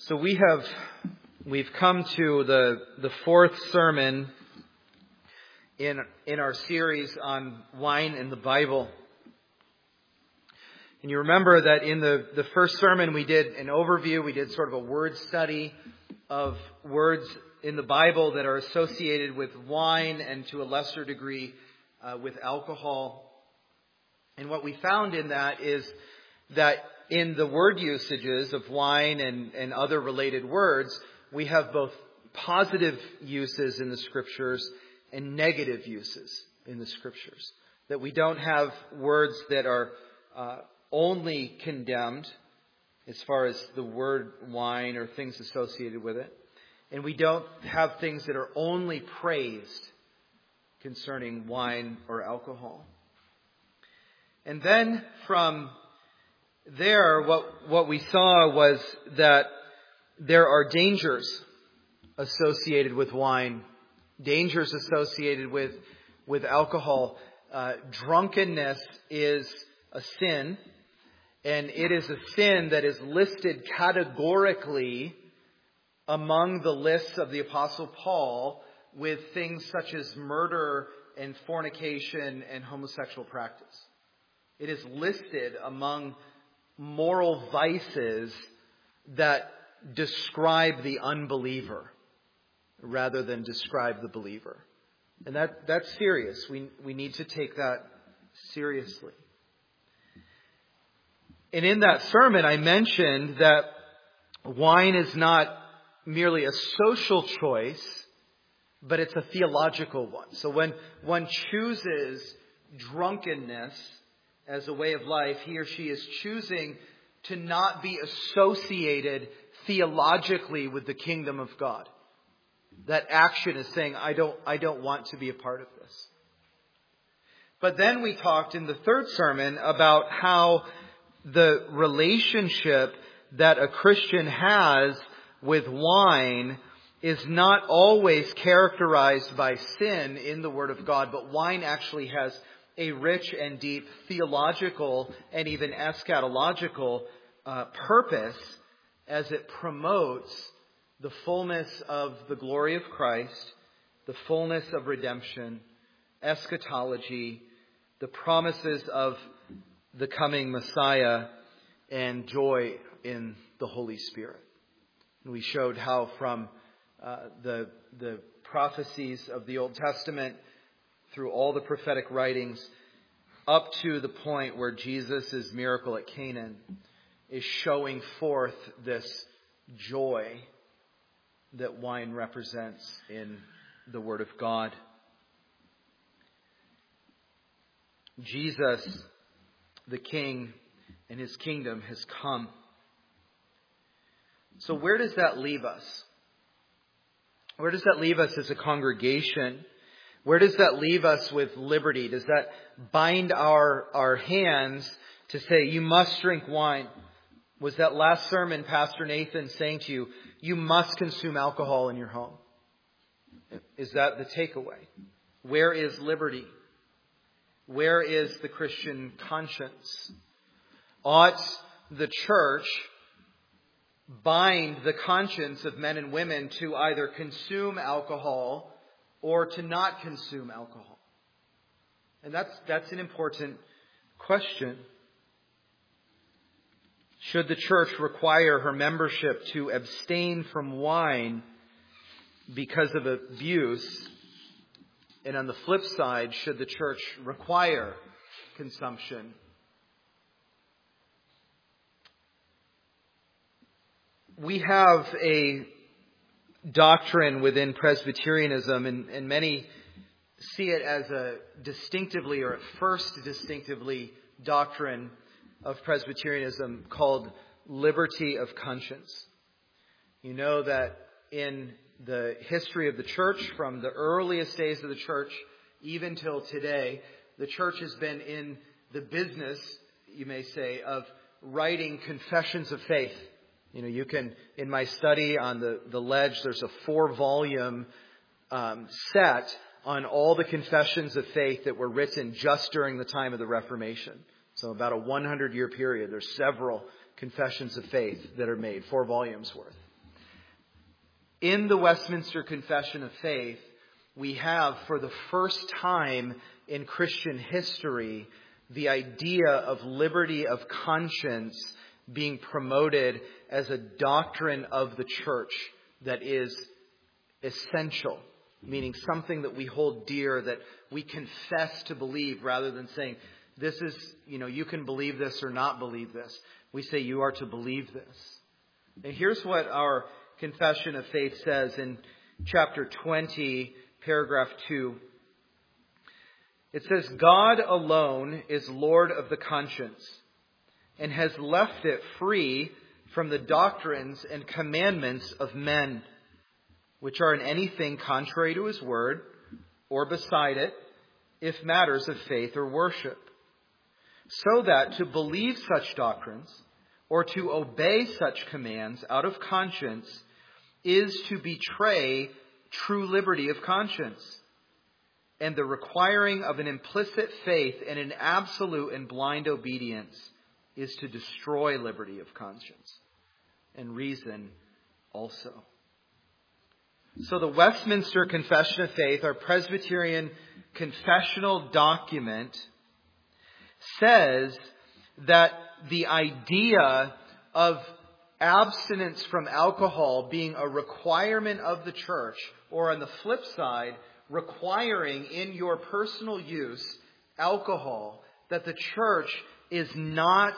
So we've come to the fourth sermon in our series on wine in the Bible. And you remember that in the first sermon we did an overview, we did sort of a word study of words in the Bible that are associated with wine and to a lesser degree with alcohol. And what we found in that is that in the word usages of wine and other related words, we have both positive uses in the Scriptures and negative uses in the Scriptures. That we don't have words that are only condemned as far as the word wine or things associated with it. And we don't have things that are only praised concerning wine or alcohol. And then from there, what we saw was that there are dangers associated with wine, dangers associated with alcohol. Drunkenness is a sin, and it is a sin that is listed categorically among the lists of the Apostle Paul with things such as murder and fornication and homosexual practice. It is listed among moral vices that describe the unbeliever rather than describe the believer. And that's serious. We need to take that seriously. And in that sermon, I mentioned that wine is not merely a social choice, but it's a theological one. So when one chooses drunkenness as a way of life, he or she is choosing to not be associated theologically with the kingdom of God. That action is saying, I don't want to be a part of this. But then we talked in the third sermon about how the relationship that a Christian has with wine is not always characterized by sin in the Word of God, but wine actually has a rich and deep theological and even eschatological purpose as it promotes the fullness of the glory of Christ, the fullness of redemption, eschatology, the promises of the coming Messiah, and joy in the Holy Spirit. And we showed how from the prophecies of the Old Testament through all the prophetic writings up to the point where Jesus' miracle at Canaan is showing forth this joy that wine represents in the Word of God. Jesus, the King, and His kingdom has come. So where does that leave us? Where does that leave us as a congregation? Where does that leave us with liberty? Does that bind our hands to say, you must drink wine? Was that last sermon Pastor Nathan saying to you, you must consume alcohol in your home? Is that the takeaway? Where is liberty? Where is the Christian conscience? Ought the church bind the conscience of men and women to either consume alcohol or to not consume alcohol? And that's an important question. Should the church require her membership to abstain from wine because of abuse? And on the flip side, should the church require consumption? We have a doctrine within Presbyterianism, and many see it as a distinctively, or at first distinctively, doctrine of Presbyterianism called liberty of conscience. You know that in the history of the church, from the earliest days of the church even till today, the church has been in the business, you may say, of writing confessions of faith. You know, you can, in my study on the ledge, there's a 4-volume set on all the confessions of faith that were written just during the time of the Reformation. So about a 100-year period, there's several confessions of faith that are made, 4 volumes worth. In the Westminster Confession of Faith, we have, for the first time in Christian history, the idea of liberty of conscience being promoted as a doctrine of the church that is essential, meaning something that we hold dear, that we confess to believe, rather than saying, this is, you can believe this or not believe this. We say you are to believe this. And here's what our Confession of Faith says in chapter 20, paragraph 2. It says, God alone is Lord of the conscience and has left it free from the doctrines and commandments of men, which are in anything contrary to his word or beside it, if matters of faith or worship. So that to believe such doctrines or to obey such commands out of conscience is to betray true liberty of conscience. And the requiring of an implicit faith and an absolute and blind obedience is to destroy liberty of conscience and reason also. So the Westminster Confession of Faith, our Presbyterian confessional document, says that the idea of abstinence from alcohol being a requirement of the church, or on the flip side, requiring in your personal use alcohol, that the church is not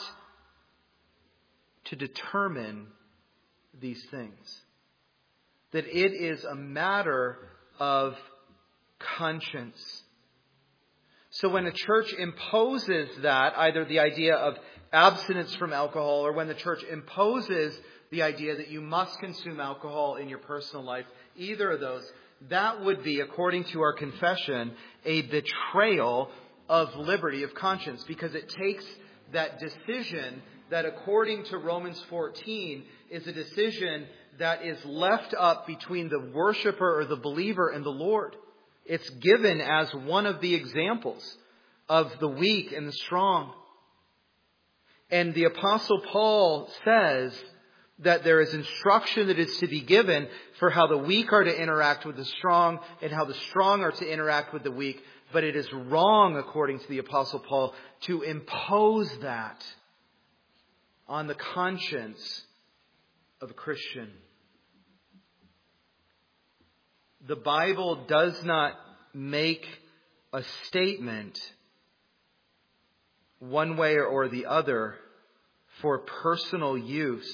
to determine these things. That it is a matter of conscience. So when a church imposes that, either the idea of abstinence from alcohol, or when the church imposes the idea that you must consume alcohol in your personal life, either of those, that would be, according to our confession, a betrayal of liberty of conscience, because it takes that decision that, according to Romans 14, is a decision that is left up between the worshiper or the believer and the Lord. It's given as one of the examples of the weak and the strong. And the Apostle Paul says that there is instruction that is to be given for how the weak are to interact with the strong and how the strong are to interact with the weak. But it is wrong, according to the Apostle Paul, to impose that on the conscience of a Christian. The Bible does not make a statement one way or the other for personal use.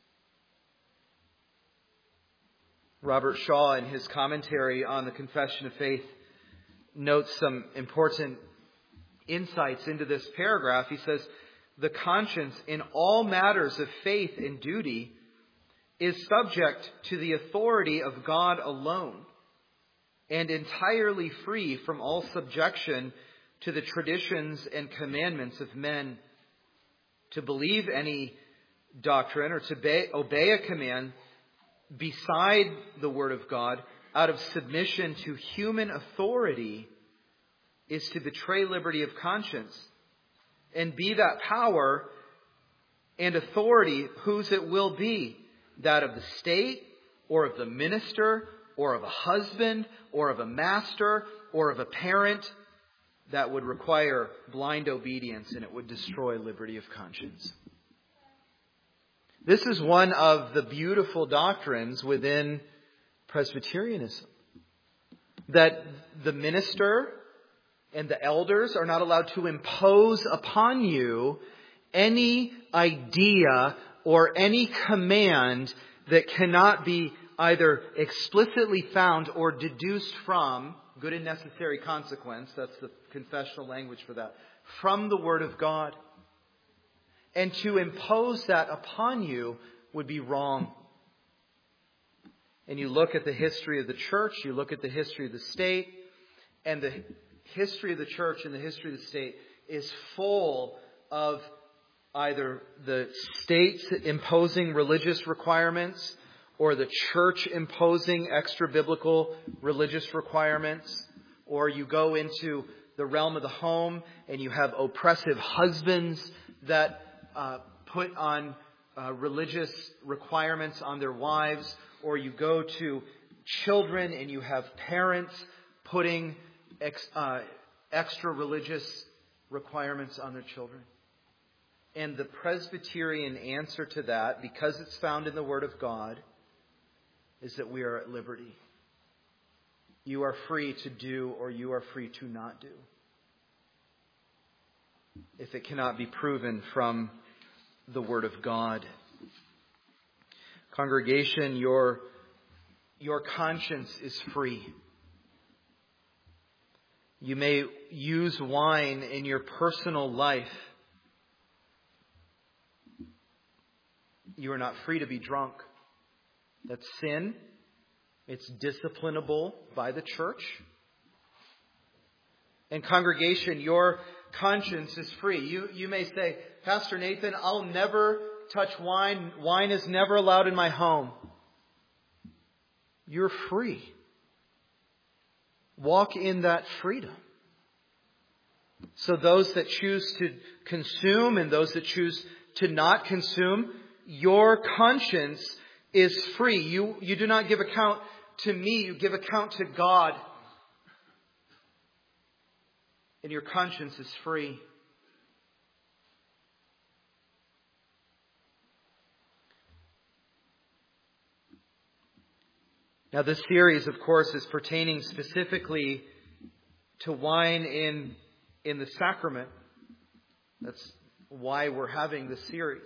Robert Shaw, in his commentary on the Confession of Faith, notes some important insights into this paragraph. He says, the conscience in all matters of faith and duty is subject to the authority of God alone and entirely free from all subjection to the traditions and commandments of men. To believe any doctrine or to obey a command beside the Word of God out of submission to human authority is to betray liberty of conscience and be that power and authority whose it will be, that of the state or of the minister or of a husband or of a master or of a parent, that would require blind obedience, and it would destroy liberty of conscience. This is one of the beautiful doctrines within Presbyterianism, that the minister and the elders are not allowed to impose upon you any idea or any command that cannot be either explicitly found or deduced from good and necessary consequence. That's the confessional language for that. From the Word of God. And to impose that upon you would be wrong. And you look at the history of the church, you look at the history of the state, and the history of the church and the history of the state is full of either the states imposing religious requirements or the church imposing extra-biblical religious requirements. Or you go into the realm of the home and you have oppressive husbands that put on religious requirements on their wives, or you go to children and you have parents putting extra religious requirements on their children. And the Presbyterian answer to that, because it's found in the Word of God, is that we are at liberty. You are free to do or you are free to not do, if it cannot be proven from the Word of God. Congregation, your conscience is free. You may use wine in your personal life. You are not free to be drunk. That's sin. It's disciplinable by the church. And congregation, your conscience is free. You may say, Pastor Nathan, I'll never touch wine. Wine is never allowed in my home. You're free. Walk in that freedom. So those that choose to consume and those that choose to not consume, your conscience is free. You do not give account to me. You give account to God. And your conscience is free. Now, this series, of course, is pertaining specifically to wine in the sacrament. That's why we're having this series.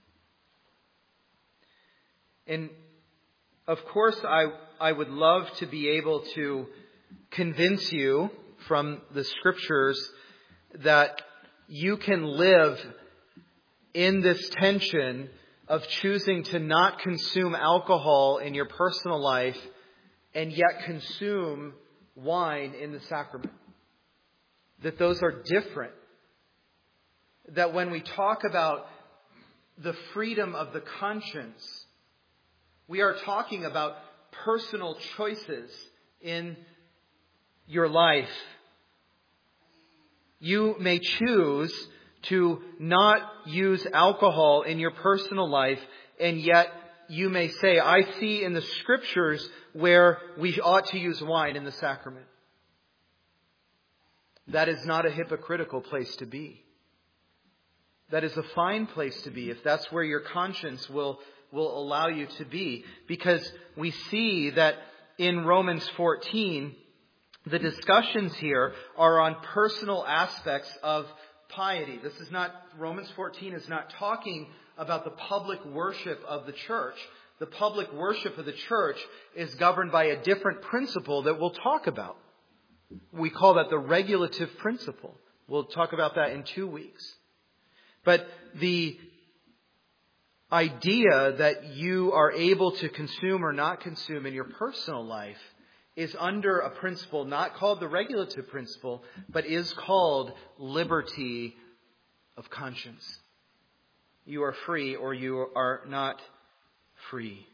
And, of course, I would love to be able to convince you from the Scriptures that you can live in this tension of choosing to not consume alcohol in your personal life and yet consume wine in the sacrament. That those are different. That when we talk about the freedom of the conscience, we are talking about personal choices in your life. You may choose to not use alcohol in your personal life, and yet you may say, I see in the Scriptures where we ought to use wine in the sacrament. That is not a hypocritical place to be. That is a fine place to be if that's where your conscience will allow you to be. Because we see that in Romans 14, the discussions here are on personal aspects of piety. Romans 14 is not talking about the public worship of the church. The public worship of the church is governed by a different principle that we'll talk about. We call that the regulative principle. We'll talk about that in 2 weeks. But the idea that you are able to consume or not consume in your personal life is under a principle not called the regulative principle, but is called liberty of conscience. You are free or you are not free.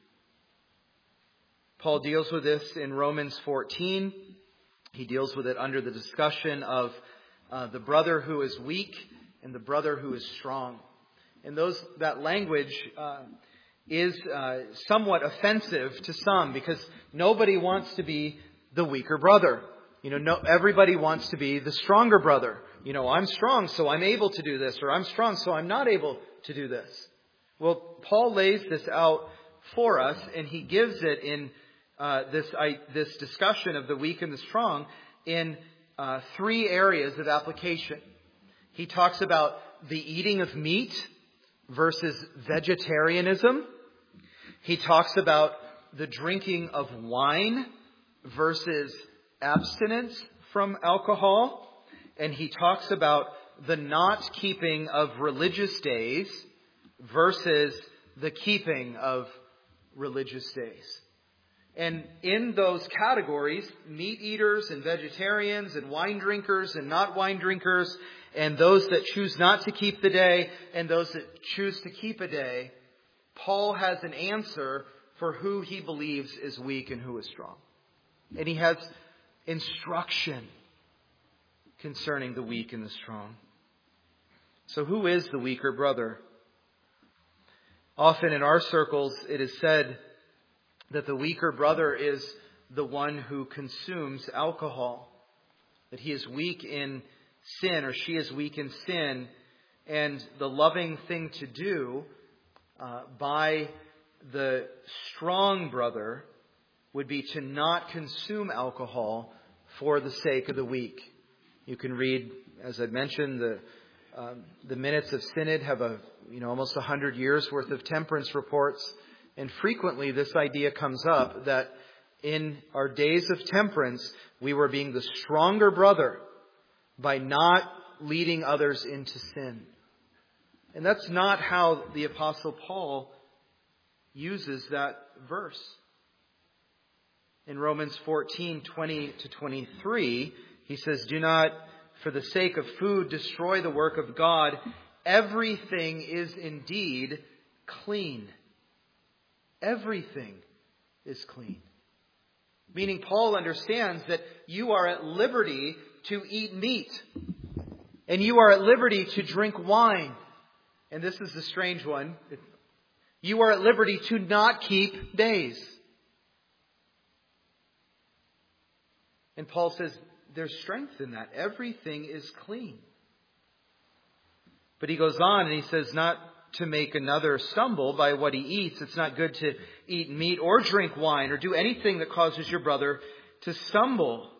Paul deals with this in Romans 14. He deals with it under the discussion of the brother who is weak and the brother who is strong. And that language is somewhat offensive to some because nobody wants to be the weaker brother. Everybody wants to be the stronger brother. I'm strong, so I'm able to do this, or I'm strong, so I'm not able to do this. Well, Paul lays this out for us, and he gives it in this discussion of the weak and the strong in 3 areas of application. He talks about the eating of meat versus vegetarianism. He talks about the drinking of wine versus abstinence from alcohol. And he talks about the not keeping of religious days versus the keeping of religious days. And in those categories, meat eaters and vegetarians and wine drinkers and not wine drinkers, and those that choose not to keep the day and those that choose to keep a day, Paul has an answer for who he believes is weak and who is strong. And he has instruction concerning the weak and the strong. So who is the weaker brother? Often in our circles, it is said that the weaker brother is the one who consumes alcohol, that he is weak in sin or she is weak in sin, and the loving thing to do by the strong brother would be to not consume alcohol for the sake of the weak. You can read, as I mentioned, the minutes of synod have almost 100 years worth of temperance reports, and frequently this idea comes up that in our days of temperance we were being the stronger brother by not leading others into sin. And that's not how the Apostle Paul uses that verse. In Romans 14:20-23, he says, "Do not, for the sake of food, destroy the work of God. Everything is indeed clean." Everything is clean. Meaning Paul understands that you are at liberty to eat meat. And you are at liberty to drink wine. And this is the strange one. You are at liberty to not keep days. And Paul says there's strength in that. Everything is clean. But he goes on and he says not to make another stumble by what he eats. It's not good to eat meat or drink wine or do anything that causes your brother to stumble.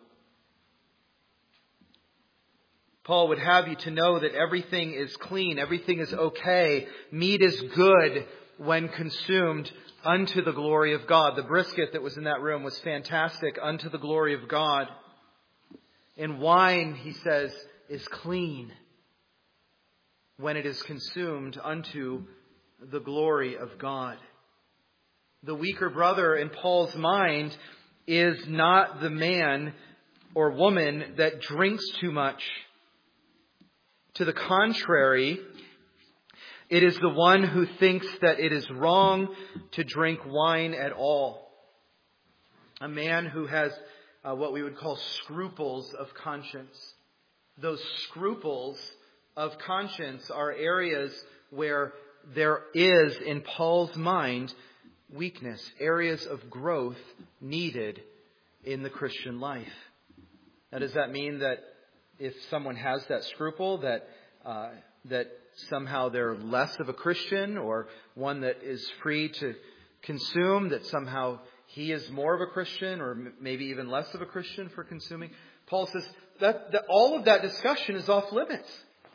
Paul would have you to know that everything is clean. Everything is okay. Meat is good when consumed unto the glory of God. The brisket that was in that room was fantastic unto the glory of God. And wine, he says, is clean when it is consumed unto the glory of God. The weaker brother in Paul's mind is not the man or woman that drinks too much. To the contrary, it is the one who thinks that it is wrong to drink wine at all. A man who has what we would call scruples of conscience. Those scruples of conscience are areas where there is, in Paul's mind, weakness, areas of growth needed in the Christian life. Now, does that mean that if someone has that scruple, that somehow they're less of a Christian, or one that is free to consume, that somehow he is more of a Christian, or maybe even less of a Christian for consuming? Paul says that all of that discussion is off limits.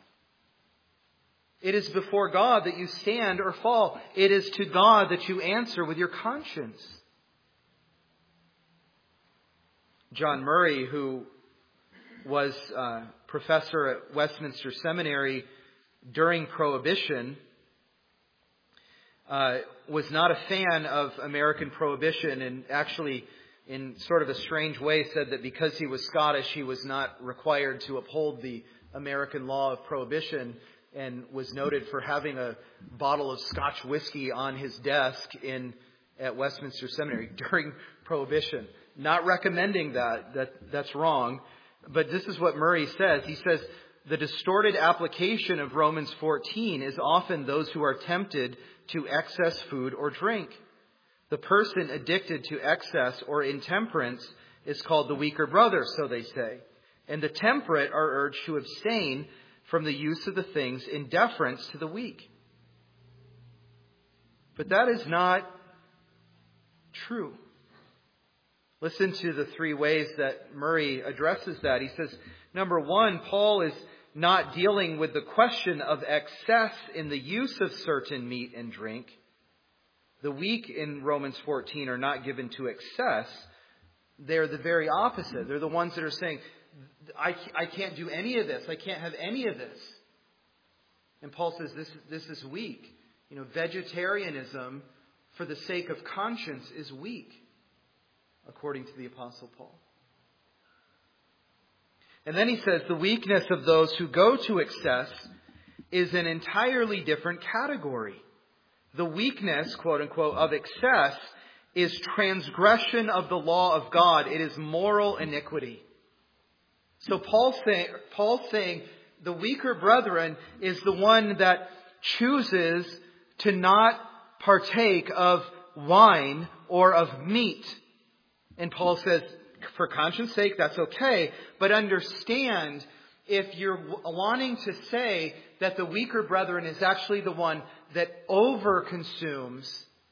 It is before God that you stand or fall. It is to God that you answer with your conscience. John Murray, who was professor at Westminster Seminary during Prohibition, was not a fan of American Prohibition, and actually, in sort of a strange way, said that because he was Scottish, he was not required to uphold the American law of Prohibition, and was noted for having a bottle of Scotch whiskey on his desk at Westminster Seminary during Prohibition. Not recommending that's wrong. But this is what Murray says. He says, the distorted application of Romans 14 is often those who are tempted to excess food or drink. The person addicted to excess or intemperance is called the weaker brother, so they say. And the temperate are urged to abstain from the use of the things in deference to the weak. But that is not true. Listen to the three ways that Murray addresses that. He says, number one, Paul is not dealing with the question of excess in the use of certain meat and drink. The weak in Romans 14 are not given to excess. They're the very opposite. They're the ones that are saying, I can't do any of this. I can't have any of this. And Paul says this is weak. Vegetarianism for the sake of conscience is weak, according to the Apostle Paul. And then he says the weakness of those who go to excess is an entirely different category. The weakness, quote unquote, of excess is transgression of the law of God. It is moral iniquity. So Paul's saying the weaker brethren is the one that chooses to not partake of wine or of meat. And Paul says, for conscience sake, that's okay. But understand, if you're wanting to say that the weaker brethren is actually the one that overconsumes,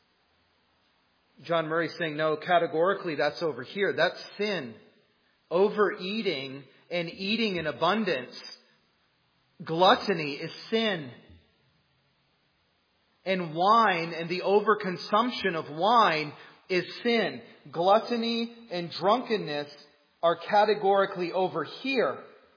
John Murray's saying, no, categorically that's over here. That's sin. Overeating and eating in abundance. Gluttony is sin. And wine and the overconsumption of wine is sin. Gluttony and drunkenness are categorically over here.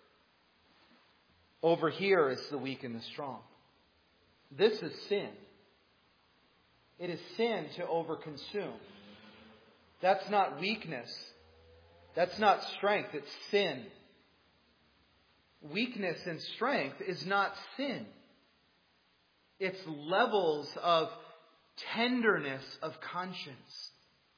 Over here is the weak and the strong. This is sin. It is sin to overconsume. That's not weakness. That's not strength. It's sin. Weakness and strength is not sin. It's levels of tenderness of conscience.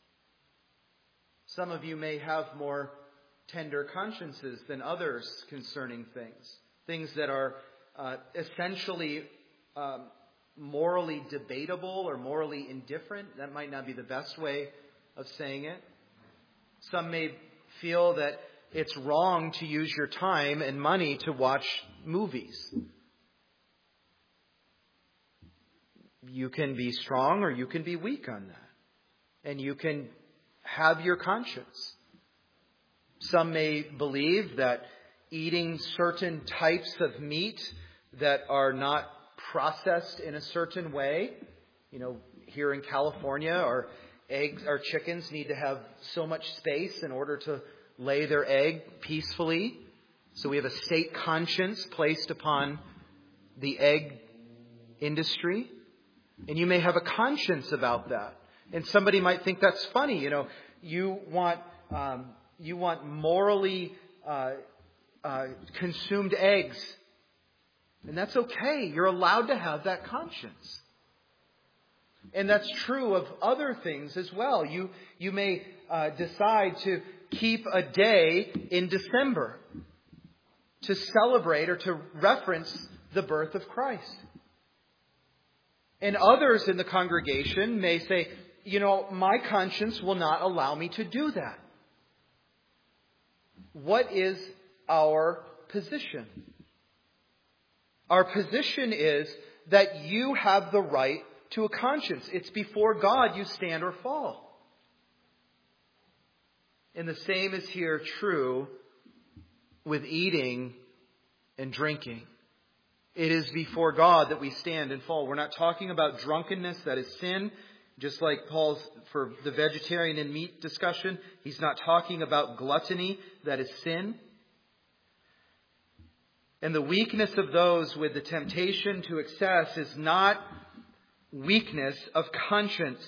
Some of you may have more tender consciences than others concerning things. Things that are essentially morally debatable or morally indifferent. That might not be the best way of saying it. Some may feel that it's wrong to use your time and money to watch movies. You can be strong or you can be weak on that. And you can have your conscience. Some may believe that eating certain types of meat that are not processed in a certain way, here in California, our chickens need to have so much space in order to lay their egg peacefully. So we have a state conscience placed upon the egg industry. And you may have a conscience about that. And somebody might think that's funny. You want morally consumed eggs. And that's okay. You're allowed to have that conscience. And that's true of other things as well. You may decide to keep a day in December to celebrate or to reference the birth of Christ. And others in the congregation may say, my conscience will not allow me to do that. What is our position? Our position is that you have the right to a conscience. It's before God you stand or fall. And the same is here true with eating and drinking. It is before God that we stand and fall. We're not talking about drunkenness, that is sin. Just like Paul's for the vegetarian and meat discussion, he's not talking about gluttony, that is sin. And the weakness of those with the temptation to excess is not weakness of conscience.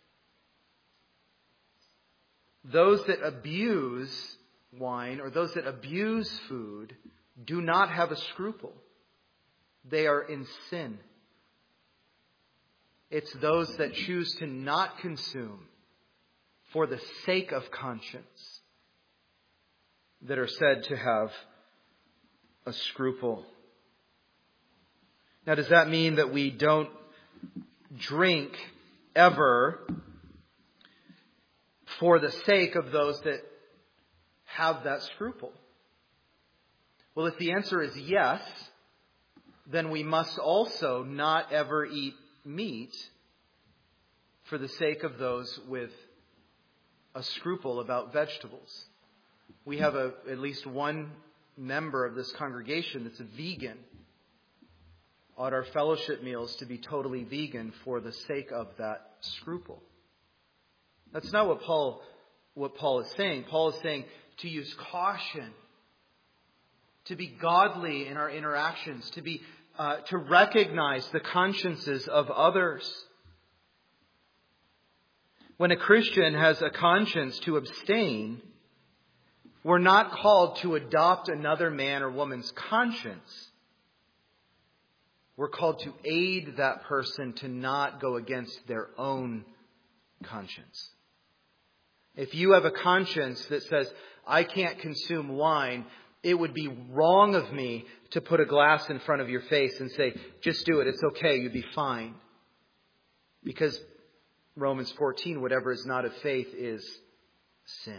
Those that abuse wine or those that abuse food do not have a scruple. They are in sin. It's those that choose to not consume for the sake of conscience that are said to have a scruple. Now, does that mean that we don't drink ever for the sake of those that have that scruple? Well, if the answer is yes, then we must also not ever eat meat for the sake of those with a scruple about vegetables. We have at least one member of this congregation that's a vegan. Ought our fellowship meals to be totally vegan for the sake of that scruple? That's not what Paul is saying. Paul is saying to use caution, to be godly in our interactions, to recognize the consciences of others. When a Christian has a conscience to abstain, we're not called to adopt another man or woman's conscience. We're called to aid that person to not go against their own conscience. If you have a conscience that says, I can't consume wine, it would be wrong of me to put a glass in front of your face and say, just do it, it's okay, you'd be fine. Because Romans 14, whatever is not of faith is sin.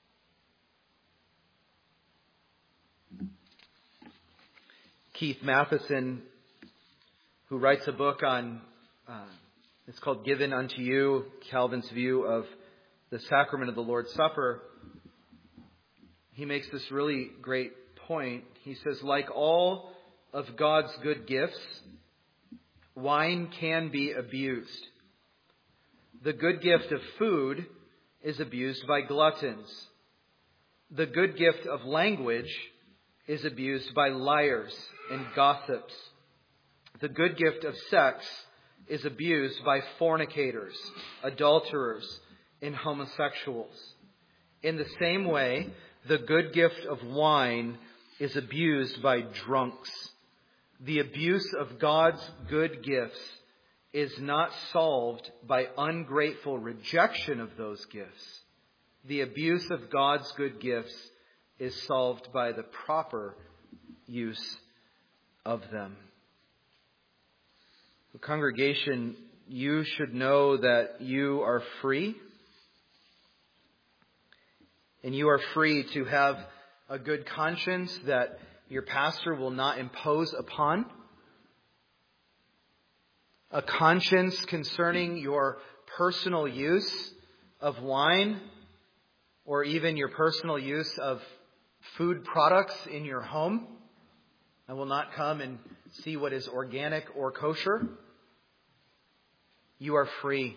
Keith Matheson, who writes a book on, it's called Given Unto You, Calvin's view of the sacrament of the Lord's Supper, he makes this really great point. He says, like all of God's good gifts, wine can be abused. The good gift of food is abused by gluttons. The good gift of language is abused by liars and gossips. The good gift of sex is abused by fornicators, adulterers, and homosexuals. In the same way, the good gift of wine is abused by drunks. The abuse of God's good gifts is not solved by ungrateful rejection of those gifts. The abuse of God's good gifts is solved by the proper use of them. The congregation, you should know that you are free. And you are free to have a good conscience that your pastor will not impose upon. A conscience concerning your personal use of wine or even your personal use of food products in your home. I will not come and see what is organic or kosher. You are free.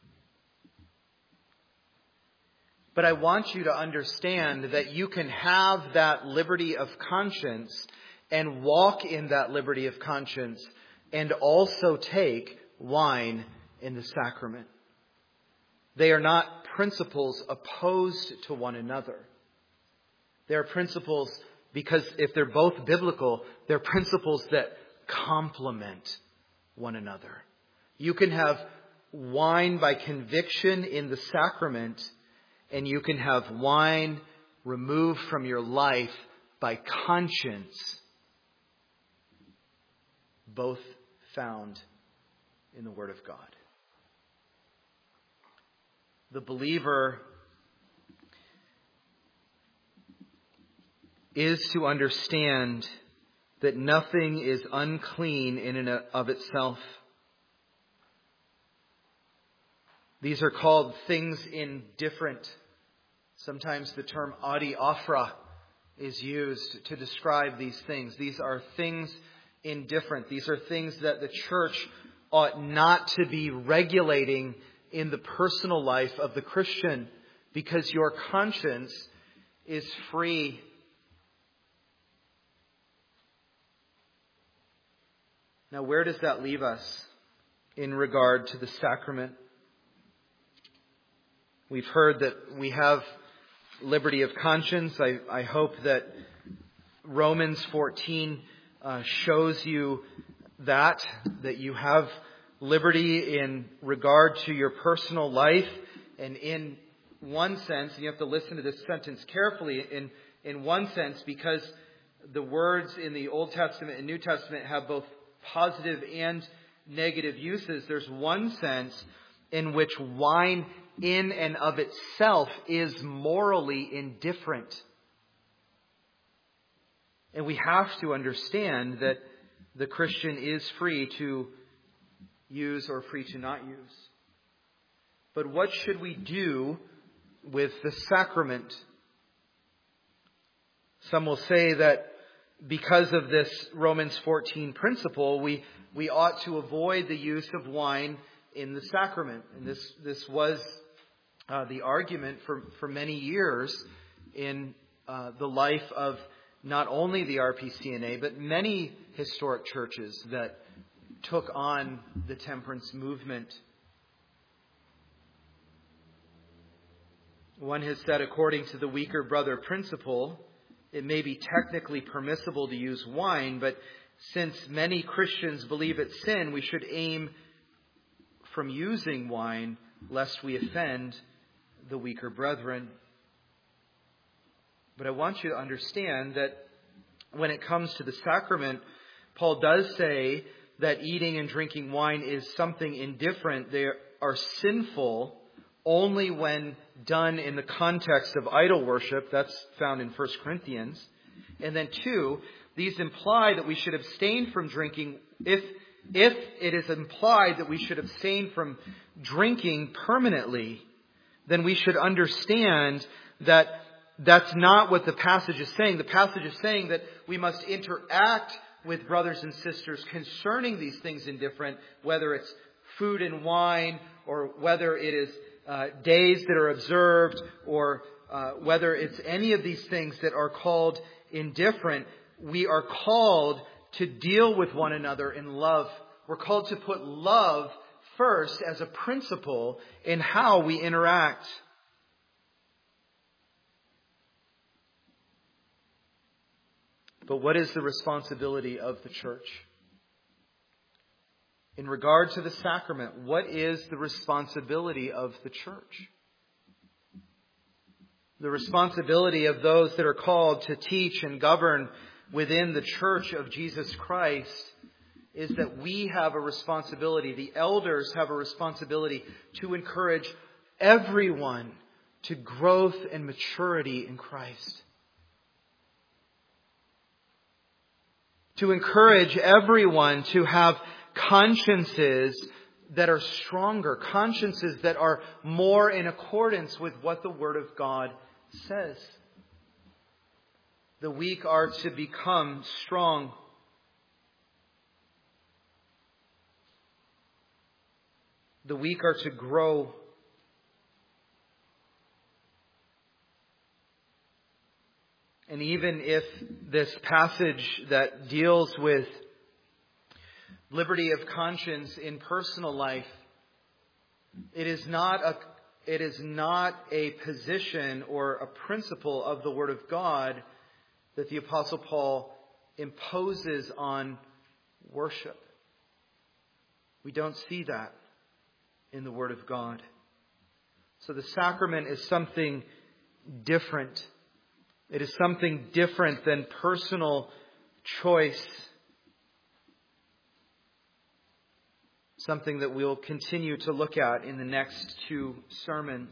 But I want you to understand that you can have that liberty of conscience and walk in that liberty of conscience and also take wine in the sacrament. They are not principles opposed to one another. They are principles because if they're both biblical, they're principles that complement one another. You can have wine by conviction in the sacrament, and you can have wine removed from your life by conscience. Both found in the Word of God. The believer is to understand that nothing is unclean in and of itself. These are called things indifferent. Sometimes the term adiaphora is used to describe these things. These are things indifferent. These are things that the church ought not to be regulating in the personal life of the Christian, because your conscience is free. Now, where does that leave us in regard to the sacrament? We've heard that we have liberty of conscience. I hope that Romans 14 shows you that you have liberty in regard to your personal life. And in one sense, and you have to listen to this sentence carefully, in one sense, because the words in the Old Testament and New Testament have both positive and negative uses. There's one sense in which wine in and of itself is morally indifferent. And we have to understand that the Christian is free to use or free to not use. But what should we do with the sacrament? Some will say that because of this Romans 14 principle, we ought to avoid the use of wine in the sacrament. And this was the argument for many years in the life of not only the RPCNA, but many historic churches that took on the temperance movement. One has said, according to the weaker brother principle, it may be technically permissible to use wine, but since many Christians believe it's sin, we should aim from using wine lest we offend the weaker brethren. But I want you to understand that when it comes to the sacrament, Paul does say that eating and drinking wine is something indifferent. They are sinful only when done in the context of idol worship. That's found in 1 Corinthians. And then 2, these imply that we should abstain from drinking. If it is implied that we should abstain from drinking permanently, then we should understand that that's not what the passage is saying. The passage is saying that we must interact with brothers and sisters concerning these things indifferent, whether it's food and wine, or whether it is days that are observed, or whether it's any of these things that are called indifferent. We are called to deal with one another in love. We're called to put love first as a principle in how we interact. But what is the responsibility of the church? In regard to the sacrament, what is the responsibility of the church? The responsibility of those that are called to teach and govern within the church of Jesus Christ is that we have a responsibility, the elders have a responsibility to encourage everyone to growth and maturity in Christ. To encourage everyone to have consciences that are stronger, consciences that are more in accordance with what the Word of God says. The weak are to become strong. The weak are to grow. And even if this passage that deals with liberty of conscience in personal life, it is not a position or a principle of the Word of God that the Apostle Paul imposes on worship. We don't see that in the Word of God. So the sacrament is something different. It is something different than personal choice. Something that we'll continue to look at in the next 2 sermons.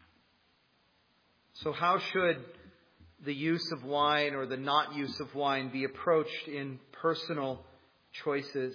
So how should the use of wine or the not use of wine be approached in personal choices?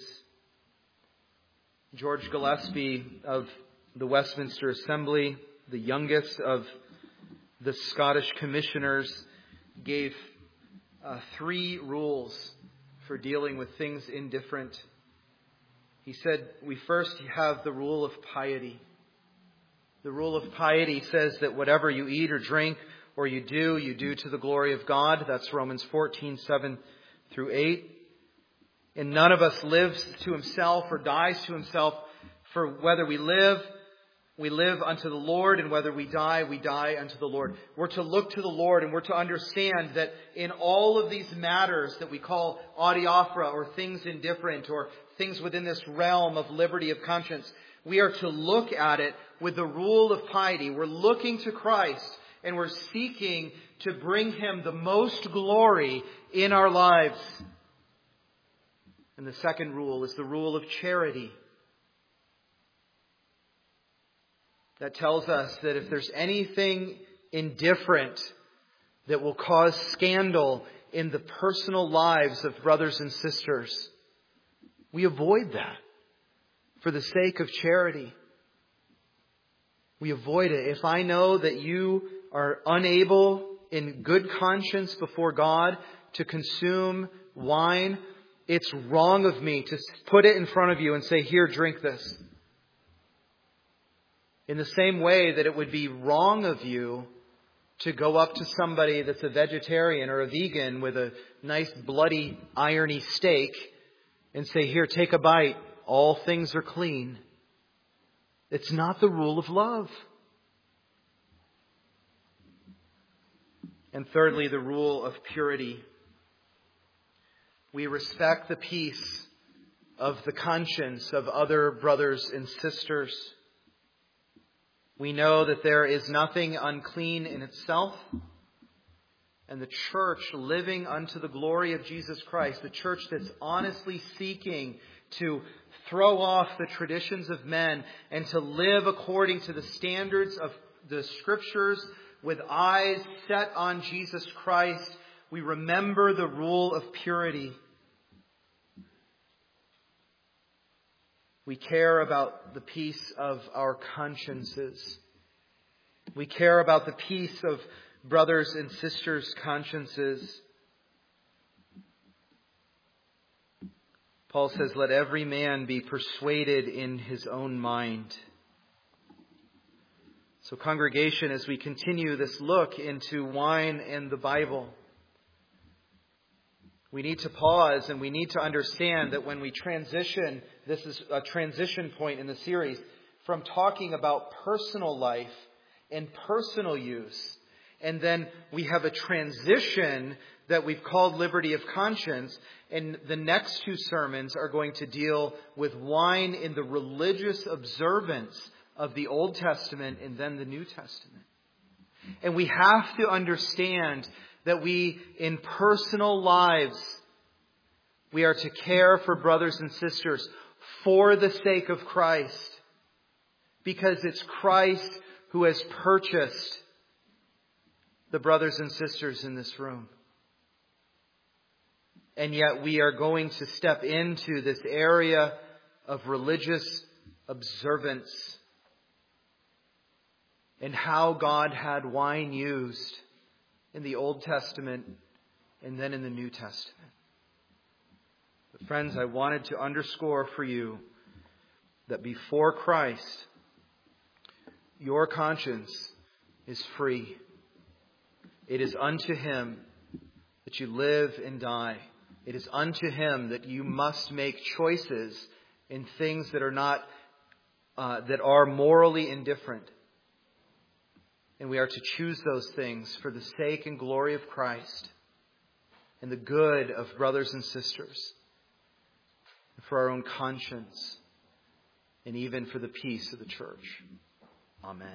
George Gillespie of the Westminster Assembly, the youngest of the Scottish Commissioners, gave 3 rules for dealing with things indifferent. He said, we first have the rule of piety. The rule of piety says that whatever you eat or drink or you do to the glory of God. That's Romans 14:7 through 8. And none of us lives to himself or dies to himself. For whether we live unto the Lord, and whether we die unto the Lord. We're to look to the Lord, and we're to understand that in all of these matters that we call adiaphora, or things indifferent, or things within this realm of liberty of conscience, we are to look at it with the rule of piety. We're looking to Christ, and we're seeking to bring Him the most glory in our lives. And the second rule is the rule of charity. That tells us that if there's anything indifferent that will cause scandal in the personal lives of brothers and sisters, we avoid that for the sake of charity. We avoid it. If I know that you are unable in good conscience before God to consume wine, it's wrong of me to put it in front of you and say, here, drink this. In the same way that it would be wrong of you to go up to somebody that's a vegetarian or a vegan with a nice bloody irony steak and say, here, take a bite. All things are clean. It's not the rule of love. And thirdly, the rule of purity. We respect the peace of the conscience of other brothers and sisters. We know that there is nothing unclean in itself. And the church living unto the glory of Jesus Christ, the church that's honestly seeking to throw off the traditions of men and to live according to the standards of the Scriptures with eyes set on Jesus Christ, we remember the rule of purity. We care about the peace of our consciences. We care about the peace of brothers and sisters' consciences. Paul says, let every man be persuaded in his own mind. So congregation, as we continue this look into wine and the Bible, we need to pause and we need to understand that when we transition, this is a transition point in the series, from talking about personal life and personal use, and then we have a transition that we've called liberty of conscience, and the next two sermons are going to deal with wine in the religious observance of the Old Testament and then the New Testament. And we have to understand that we, in personal lives, we are to care for brothers and sisters for the sake of Christ, because it's Christ who has purchased the brothers and sisters in this room. And yet we are going to step into this area of religious observance and how God had wine used in the Old Testament and then in the New Testament. But friends, I wanted to underscore for you that before Christ, your conscience is free. It is unto Him that you live and die. It is unto Him that you must make choices in things that are not, that are morally indifferent. And we are to choose those things for the sake and glory of Christ and the good of brothers and sisters, and for our own conscience, and even for the peace of the church. Amen.